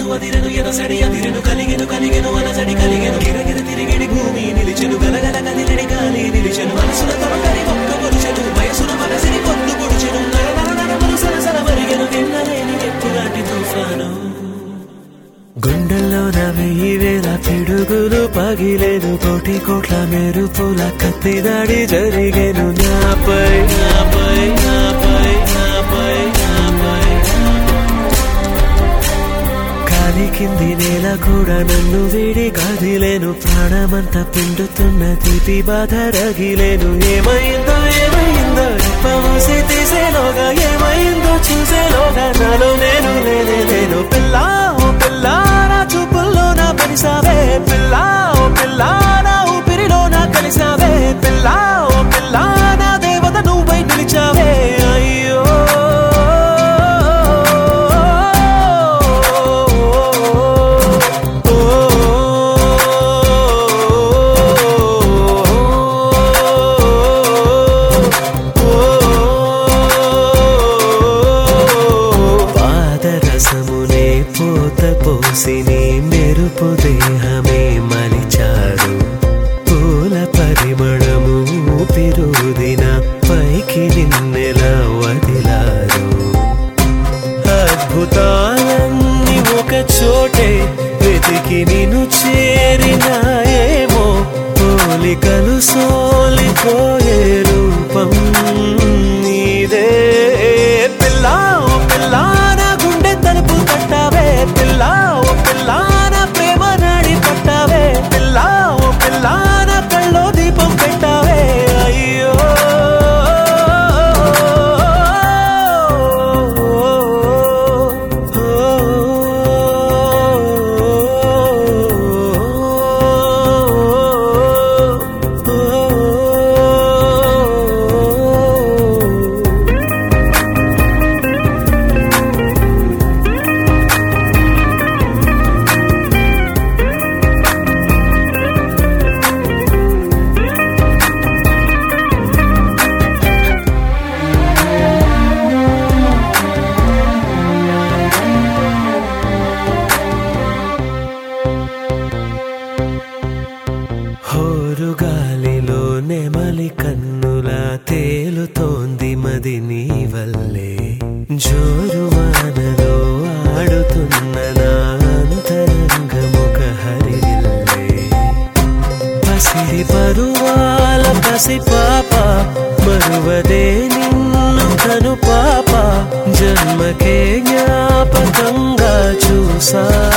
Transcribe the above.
అదిరెను ఎనసడి అదిరెను కలిగెను అలజడి కలిగెను గిరగిర తిరిగిడి భూమి నిలిచెను గలగల కదిలిడి గాలి నిలిచెను మనసుల తమకరి ఒక్క పొడిచెను వయసుల మనసిని పొద్దు పొడిచెను నరనరనరములు సరసర మరిగెను నిన్నలేని ఎప్పులాంటి తుఫాను గుండెల్లో నవ్వి వేల పిడుగులు పగిలేను కోటి కోట్ల మెరుపుల కత్తి దాడి జరిగేను నాపై నాపై నాపై నాపై నాపై కాలి కింది నేల కూడా నన్ను వీడి కదిలేను ప్రాణమంతా పిండుతున్న తీపి బాధ రగిలేను ఏమైందో ఏమైందో ఎప్పమూసి తీసేలోగా ఏమైందో చూసేలోగా నాలో నేను లేను పిల్లా పిల్లా నా చూపుల్లో నా పనిసావే పిల్లా ఓ పిల్లా నా ఊపిరిలో నా కలిసావే పిల్లా ఓ పిల్లా నా దేవత నువ్వై నిలిచావే అయ్యో పాదరసమునే పూత పోసిని మెరుపు దేహమే మలిచారు పూల పరిమళము ఊపిరుదిన పైకి నిన్నెలా వదిలారు అద్భుతాలన్నీ ఒక చోటే వెతికి నిన్ను చేరినాయేమో పోలికలు సోలిపోయే రూపం నీదే పిల్లా ఓ పిల్లా నా గుండె తలుపు తట్టావే పిల్లా ఓ పిల్లా నా ప్రేమ నాడి పట్టావే పిల్లా ఓ పిల్లా నా కళ్ళో దీపం పెట్టావే అయ్యో హోరుగాలిలో నెమలి కన్నులా తేలుతోంది మది నీ వల్లే జోరు వానలో ఆడుతున్న నా అంతరంగముఖ హరివిల్లే పసిడి పరువాల పసి పాప మరువదే నిన్ను కను పాప జన్మకే జ్ఞాపకంగా చూసా